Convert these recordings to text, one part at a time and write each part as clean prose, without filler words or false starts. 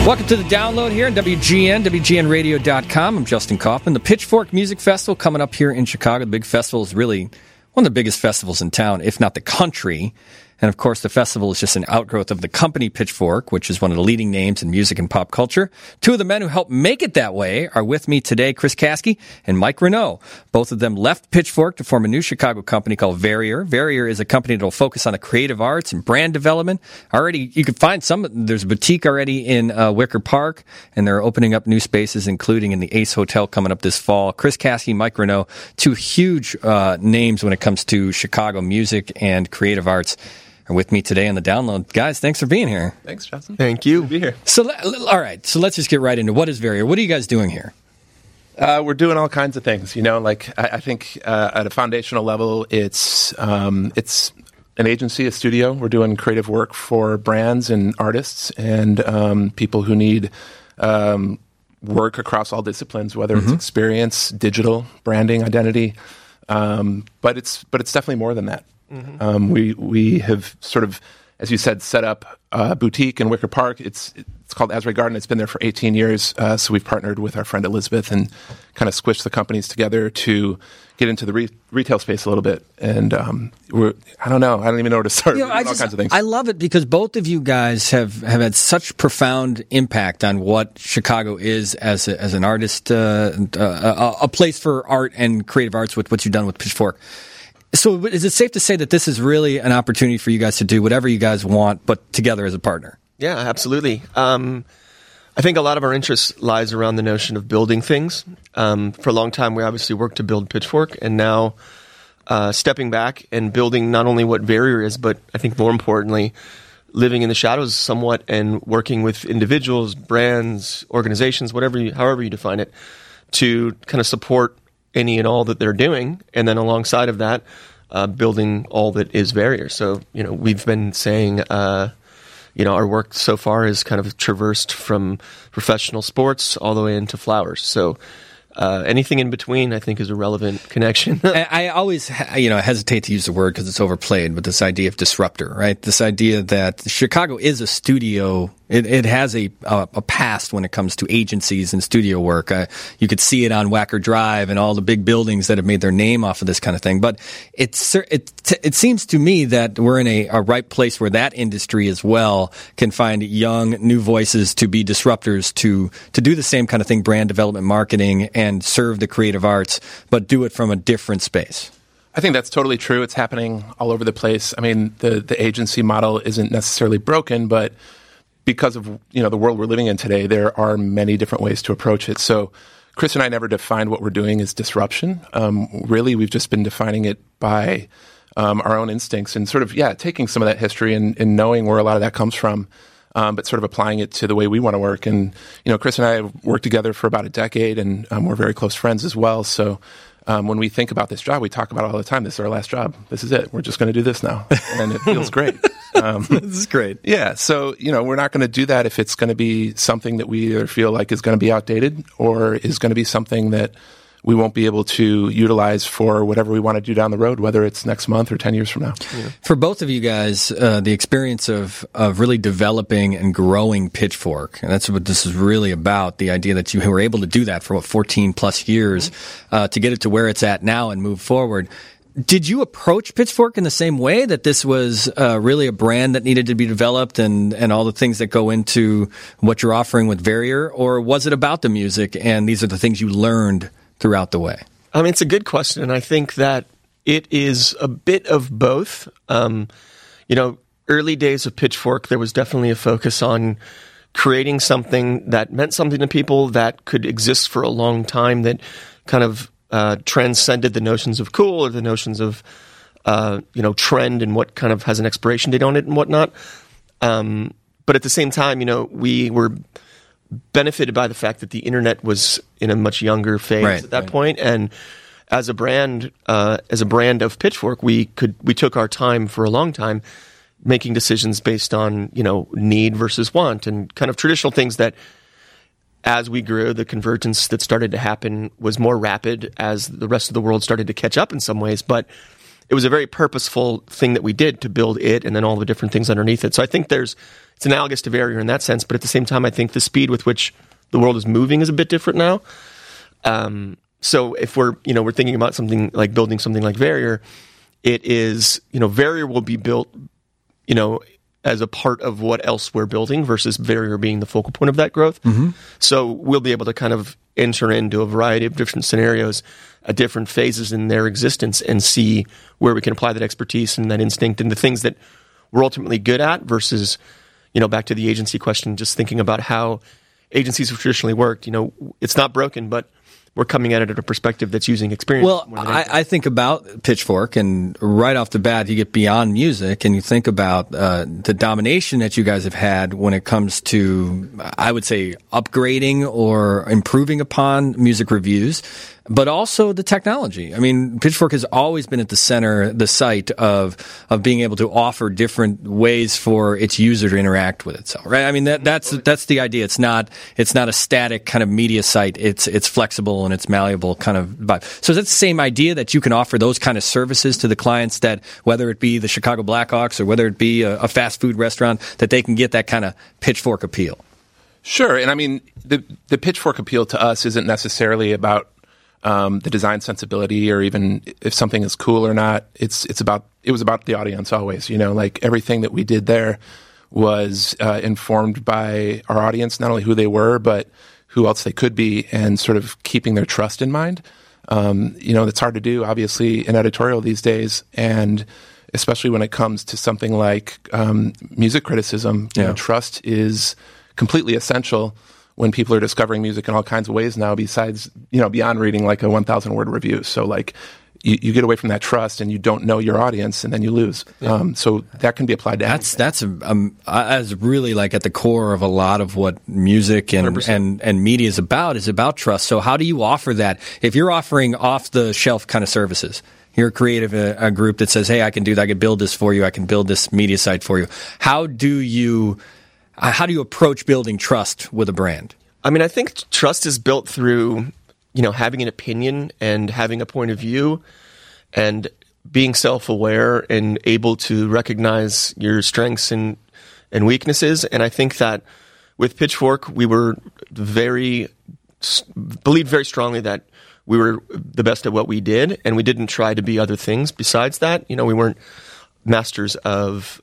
Welcome to the download here on WGN, WGNradio.com. I'm Justin Kaufman. The Pitchfork Music Festival coming up here in Chicago. The big festival is really one of the biggest festivals in town, if not the country. And, of course, the festival is just an outgrowth of the company Pitchfork, which is one of the leading names in music and pop culture. Two of the men who helped make it that way are with me today, Chris Caskey and Mike Renaud. Both of them left Pitchfork to form a new Chicago company called Verrier. Verrier is a company that will focus on the creative arts and brand development. Already, you can find there's a boutique already in Wicker Park, and they're opening up new spaces, including in the Ace Hotel coming up this fall. Chris Caskey, Mike Renaud, two huge names when it comes to Chicago music and creative arts, are with me today on the download. Guys, thanks for being here. Thanks, Justin. Thank you. Good to be here. So, all right. So let's just get right into what is Verrier. What are you guys doing here? We're doing all kinds of things. You know, like I think at a foundational level, it's an agency, a studio. We're doing creative work for brands and artists and people who need work across all disciplines, whether it's experience, digital, branding, identity. But it's definitely more than that. We have sort of, as you said, set up a boutique in Wicker Park. It's called Asbury Garden. It's been there for 18 years. So we've partnered with our friend Elizabeth and kind of squished the companies together to get into the retail space a little bit. And I don't know. I don't even know where to start. You know, all kinds of things. I love it because both of you guys have had such profound impact on what Chicago is as an artist, a place for art and creative arts with what you've done with Pitchfork. So is it safe to say that this is really an opportunity for you guys to do whatever you guys want, but together as a partner? Yeah, absolutely. I think a lot of our interest lies around the notion of building things. For a long time, we obviously worked to build Pitchfork, and now stepping back and building not only what Verrier is, but I think more importantly, living in the shadows somewhat and working with individuals, brands, organizations, however you define it, to kind of support any and all that they're doing, and then alongside of that, building all that is Verrier. So, you know, we've been saying, our work so far has kind of traversed from professional sports all the way into flowers. So, anything in between, I think, is a relevant connection. I always, hesitate to use the word because it's overplayed, but this idea of disruptor, right? This idea that Chicago is a studio. It has a past when it comes to agencies and studio work. You could see it on Wacker Drive and all the big buildings that have made their name off of this kind of thing. But it seems to me that we're in a right place where that industry as well can find young, new voices to be disruptors, to do the same kind of thing, brand development, marketing, and serve the creative arts, but do it from a different space. I think that's totally true. It's happening all over the place. I mean, the agency model isn't necessarily broken, but because of the world we're living in today, there are many different ways to approach it. So Chris and I never defined what we're doing as disruption. Really, we've just been defining it by our own instincts and sort of, taking some of that history and knowing where a lot of that comes from, but sort of applying it to the way we want to work. And, Chris and I have worked together for about a decade, and we're very close friends as well. So when we think about this job, we talk about it all the time. This is our last job. This is it. We're just going to do this now. And it feels great. This is great. Yeah. So, we're not going to do that if it's going to be something that we either feel like is going to be outdated or is going to be something that we won't be able to utilize for whatever we want to do down the road, whether it's next month or 10 years from now. Yeah. For both of you guys, the experience of really developing and growing Pitchfork, and that's what this is really about, the idea that you were able to do that for 14 plus years to get it to where it's at now and move forward. Did you approach Pitchfork in the same way, that this was really a brand that needed to be developed and all the things that go into what you're offering with Verrier, or was it about the music and these are the things you learned throughout the way? I mean, it's a good question, and I think that it is a bit of both. Early days of Pitchfork, there was definitely a focus on creating something that meant something to people, that could exist for a long time, that kind of transcended the notions of cool or the notions of trend and what kind of has an expiration date on it and whatnot. But at the same time, we were benefited by the fact that the internet was in a much younger phase at that point. And as a brand of Pitchfork, we took our time for a long time making decisions based on, need versus want and kind of traditional things that, as we grew, the convergence that started to happen was more rapid as the rest of the world started to catch up in some ways. But it was a very purposeful thing that we did to build it and then all the different things underneath it. So I think it's analogous to Verrier in that sense, but at the same time, I think the speed with which the world is moving is a bit different now. So if we're thinking about something like building something like Verrier, it is, Verrier will be built, as a part of what else we're building versus Verrier being the focal point of that growth. Mm-hmm. So we'll be able to kind of enter into a variety of different scenarios at different phases in their existence and see where we can apply that expertise and that instinct and the things that we're ultimately good at versus, back to the agency question, just thinking about how agencies have traditionally worked. It's not broken, but we're coming at it at a perspective that's using experience. Well, I think about Pitchfork, and right off the bat, you get beyond music, and you think about the domination that you guys have had when it comes to, I would say, upgrading or improving upon music reviews, but also the technology. I mean, Pitchfork has always been at the center, the site of being able to offer different ways for its user to interact with itself, right? I mean, that's the idea. It's not a static kind of media site. It's flexible and it's malleable kind of vibe. So that's the same idea that you can offer those kind of services to the clients, that whether it be the Chicago Blackhawks or whether it be a fast food restaurant, that they can get that kind of Pitchfork appeal. Sure. And I mean, the Pitchfork appeal to us isn't necessarily about the design sensibility or even if something is cool or not. It was about the audience always, like everything that we did there was informed by our audience, not only who they were, but who else they could be, and sort of keeping their trust in mind. It's hard to do, obviously, in editorial these days, and especially when it comes to something like music criticism. Trust is completely essential when people are discovering music in all kinds of ways now, besides, beyond reading like a 1,000-word review. So like you get away from that trust and you don't know your audience, and then you lose. Yeah. So that can be applied to anything. That's really like at the core of a lot of what music and media is about trust. So how do you offer that? If you're offering off-the-shelf kind of services, you're a creative, a group that says, hey, I can do that, I can build this for you, I can build this media site for you. How do you approach building trust with a brand? I mean, I think trust is built through, having an opinion and having a point of view and being self-aware and able to recognize your strengths and weaknesses. And I think that with Pitchfork, we believed very strongly that we were the best at what we did, and we didn't try to be other things besides that. We weren't masters of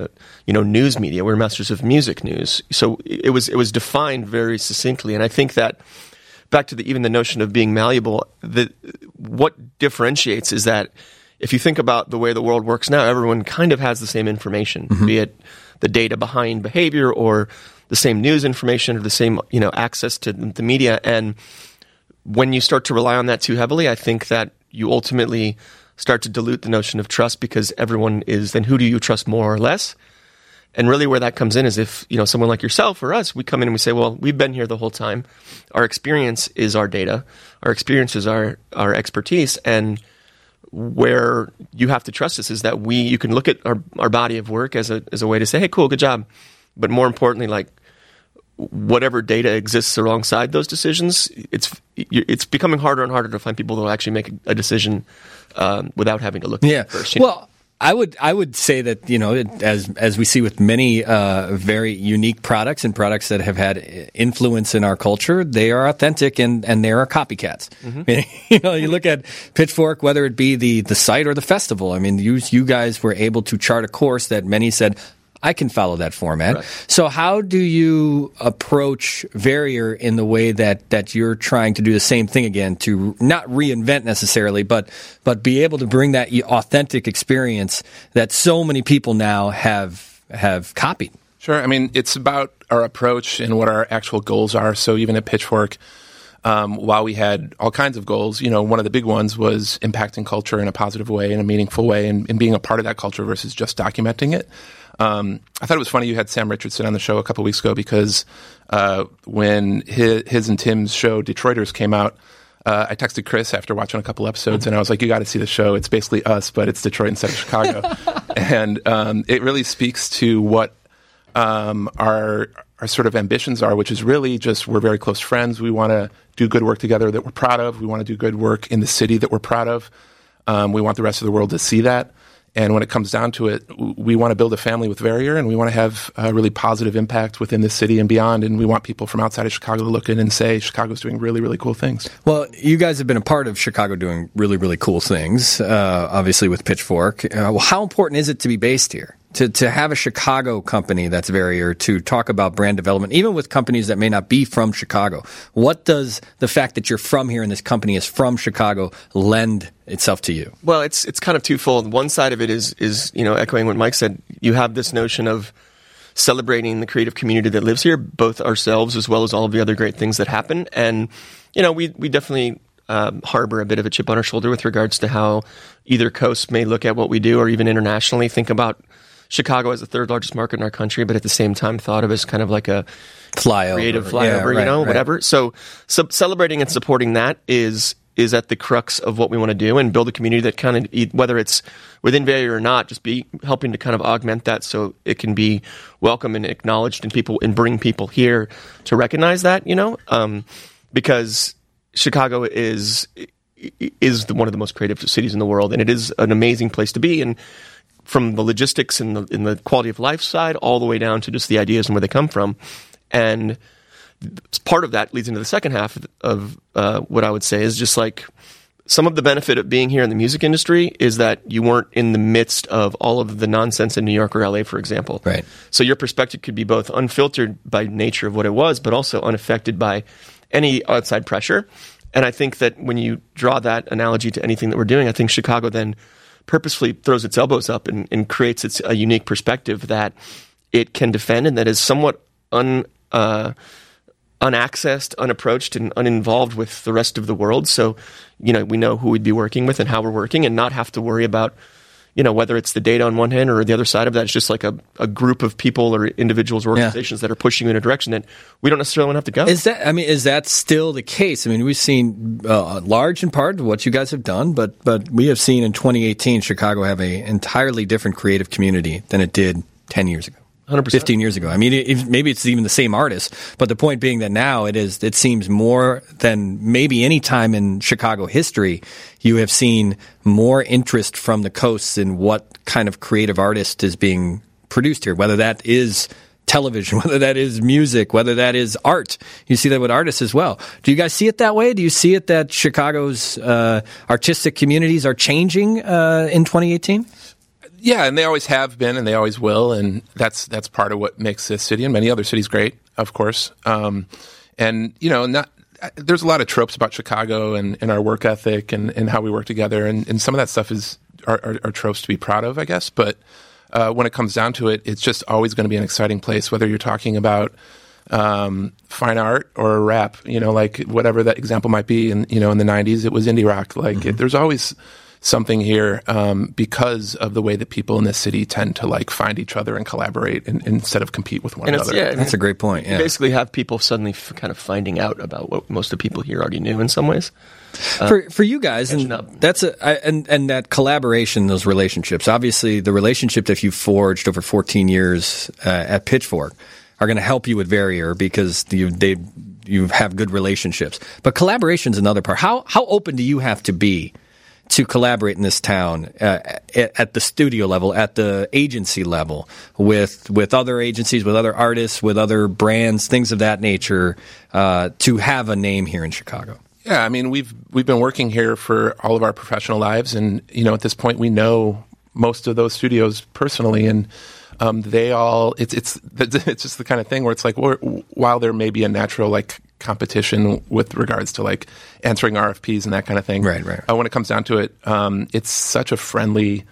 news media. We're masters of music news. So it was defined very succinctly, and I think that back to even the notion of being malleable, what differentiates is that if you think about the way the world works now, everyone kind of has the same information, mm-hmm. be it the data behind behavior or the same news information or the same access to the media. And when you start to rely on that too heavily, I think that you ultimately start to dilute the notion of trust, because everyone is, then who do you trust more or less? And really where that comes in is if, someone like yourself or us, we come in and we say, well, we've been here the whole time. Our experience is our data. Our experience is our expertise. And where you have to trust us is that you can look at our body of work as a way to say, hey, cool, good job. But more importantly, like whatever data exists alongside those decisions, it's becoming harder and harder to find people that will actually make a decision without having to look at it first. Well, I would say that, as we see with many very unique products and products that have had influence in our culture, they are authentic and they are copycats. Mm-hmm. You look at Pitchfork, whether it be the site or the festival. I mean, you guys were able to chart a course that many said, I can follow that format. Right. So how do you approach Verrier in the way that you're trying to do the same thing again, to not reinvent necessarily, but be able to bring that authentic experience that so many people now have copied? Sure. I mean, it's about our approach and what our actual goals are. So even at Pitchfork, while we had all kinds of goals, one of the big ones was impacting culture in a positive way, in a meaningful way, and being a part of that culture versus just documenting it. I thought it was funny you had Sam Richardson on the show a couple weeks ago, because when his and Tim's show Detroiters came out, I texted Chris after watching a couple episodes, and I was like, you got to see the show. It's basically us, but it's Detroit instead of Chicago. And it really speaks to what our sort of ambitions are, which is really just we're very close friends. We want to do good work together that we're proud of. We want to do good work in the city that we're proud of. We want the rest of the world to see that. And when it comes down to it, we want to build a family with Verrier, and we want to have a really positive impact within this city and beyond. And we want people from outside of Chicago to look in and say, Chicago's doing really, really cool things. Well, you guys have been a part of Chicago doing really, really cool things, obviously with Pitchfork. Well, how important is it to be based here? To have a Chicago company that's Verrier, to talk about brand development, even with companies that may not be from Chicago. What does the fact that you're from here and this company is from Chicago lend itself to you? Well, it's kind of twofold. One side of it is echoing what Mike said. You have this notion of celebrating the creative community that lives here, both ourselves as well as all of the other great things that happen. And we definitely harbor a bit of a chip on our shoulder with regards to how either coast may look at what we do, or even internationally think about Chicago as the third largest market in our country, but at the same time thought of as kind of like a creative flyover, whatever. So celebrating and supporting that is at the crux of what we want to do, and build a community that kind of, whether it's within Verrier or not, just be helping to kind of augment that so it can be welcome and acknowledged, and bring people here to recognize that, because Chicago is one of the most creative cities in the world, and it is an amazing place to be. And from the logistics and the quality of life side, all the way down to just the ideas and where they come from. And part of that leads into the second half of what I would say is just like some of the benefit of being here in the music industry is that you weren't in the midst of all of the nonsense in New York or LA, for example. Right. So your perspective could be both unfiltered by nature of what it was, but also unaffected by any outside pressure. And I think that when you draw that analogy to anything that we're doing, I think Chicago then purposefully throws its elbows up and creates a unique perspective that it can defend, and that is somewhat unaccessed, unapproached, and uninvolved with the rest of the world. So, we know who we'd be working with and how we're working, and not have to worry about, whether it's the data on one hand or the other side of that. It's just like a group of people or individuals or organizations that are pushing you in a direction that we don't necessarily want to have to go. Is that still the case? I mean, we've seen large in part what you guys have done, but we have seen in 2018 Chicago have an entirely different creative community than it did 10 years ago. 100%. 15 years ago. I mean, maybe it's even the same artist, but the point being that now it seems more than maybe any time in Chicago history, you have seen more interest from the coasts in what kind of creative artist is being produced here, whether that is television, whether that is music, whether that is art. You see that with artists as well. Do you guys see it that way? Do you see it that Chicago's artistic communities are changing in 2018? Yeah, and they always have been, and they always will, and that's part of what makes this city and many other cities great, of course. There's a lot of tropes about Chicago and our work ethic and how we work together, and some of that stuff are tropes to be proud of, I guess. But when it comes down to it, it's just always going to be an exciting place, whether you're talking about fine art or rap. Like whatever that example might be. In the 90s, it was indie rock. There's always something here because of the way that people in this city tend to find each other and collaborate instead of compete with one another. That's a great point. Yeah. You basically have people suddenly kind of finding out about what most of the people here already knew in some ways. For you guys, and that collaboration, those relationships. Obviously, the relationship that you've forged over 14 years at Pitchfork are going to help you with Verrier because you have good relationships. But collaboration is another part. How open do you have to be to collaborate in this town at the studio level, at the agency level, with other agencies, with other artists, with other brands, things of that nature, to have a name here in Chicago? Yeah, I mean, we've been working here for all of our professional lives, and at this point we know most of those studios personally, and they all it's just the kind of thing where it's like, while there may be a natural competition with regards to answering RFPs and that kind of thing. Right. When it comes down to it, it's such a friendly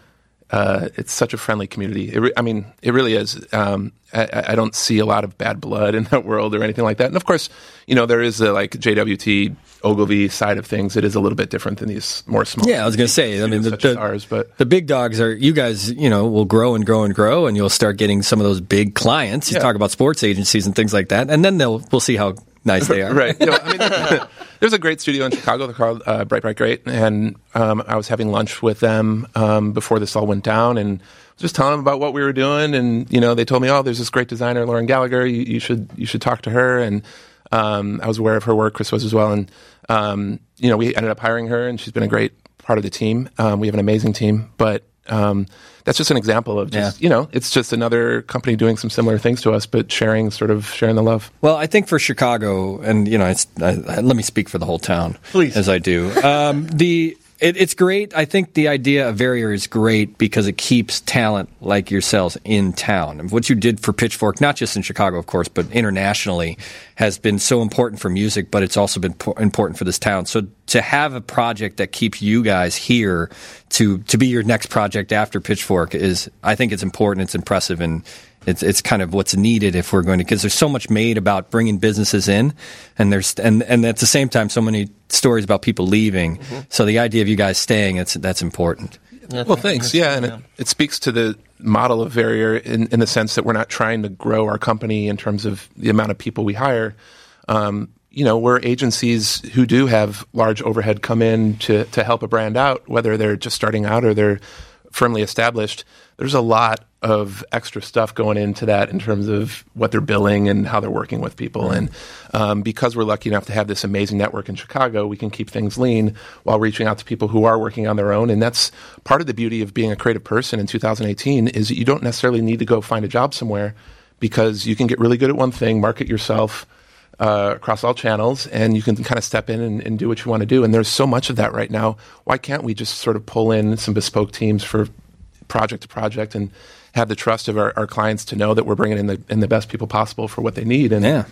community. It really is. I don't see a lot of bad blood in that world or anything like that. And of course, there is a JWT Ogilvy side of things. It is a little bit different than these more small. Yeah, I was going to say. I mean, the big dogs are you guys. Will grow and grow and grow, and you'll start getting some of those big clients. You talk about sports agencies and things like that, and then we'll see how nice they are. Right. There's a great studio in Chicago. They're called Bright Great, and I was having lunch with them before this all went down, and just telling them about what we were doing, and they told me, there's this great designer, Lauren Gallagher. You should talk to her, and I was aware of her work. Chris was as well, and we ended up hiring her, and she's been a great part of the team. We have an amazing team, but that's just an example of just, it's just another company doing some similar things to us, but sharing the love. Well, I think for Chicago, and let me speak for the whole town, please, as I do. It's great. I think the idea of Verrier is great because it keeps talent like yourselves in town. And what you did for Pitchfork, not just in Chicago, of course, but internationally, has been so important for music, but it's also been important for this town. So to have a project that keeps you guys here to be your next project after Pitchfork I think it's important, it's impressive, and it's kind of what's needed if we're going to, because there's so much made about bringing businesses in, and and at the same time so many stories about people leaving. Mm-hmm. So the idea of you guys staying, that's important. Yeah, well, thanks. Yeah, and it speaks to the model of Verrier in the sense that we're not trying to grow our company in terms of the amount of people we hire. We're agencies who do have large overhead come in to help a brand out, whether they're just starting out or they're firmly established. There's a lot of extra stuff going into that in terms of what they're billing and how they're working with people. Right. And because we're lucky enough to have this amazing network in Chicago, we can keep things lean while reaching out to people who are working on their own. And that's part of the beauty of being a creative person in 2018 is that you don't necessarily need to go find a job somewhere, because you can get really good at one thing, market yourself across all channels, and you can kind of step in and do what you want to do. And there's so much of that right now. Why can't we just sort of pull in some bespoke teams for project to project and have the trust of our clients to know that we're bringing in the best people possible for what they need? And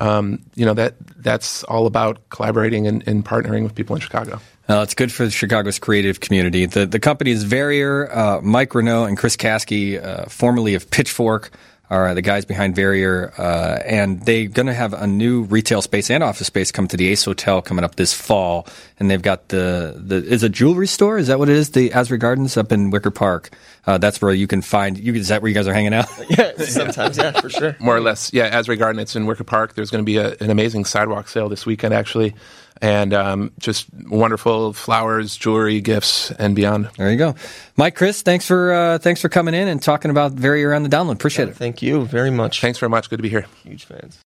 that's all about collaborating and partnering with people in Chicago. It's good for Chicago's creative community. The company is Verrier. Mike Renaud and Chris Caskey, formerly of Pitchfork, are the guys behind Verrier, and they're going to have a new retail space and office space come to the Ace Hotel coming up this fall. And they've got is a jewelry store? Is that what it is? The Asbury Gardens up in Wicker Park. That's where you can find. Is that where you guys are hanging out? Yeah, sometimes, yeah, for sure. More or less, yeah. Asbury Garden. It's in Wicker Park. There's going to be an amazing sidewalk sale this weekend, actually. And just wonderful flowers, jewelry, gifts, and beyond. There you go, Mike, Chris. Thanks for coming in and talking about Verrier on the Download. Appreciate it. Thank you very much. Thanks very much. Good to be here. Huge fans.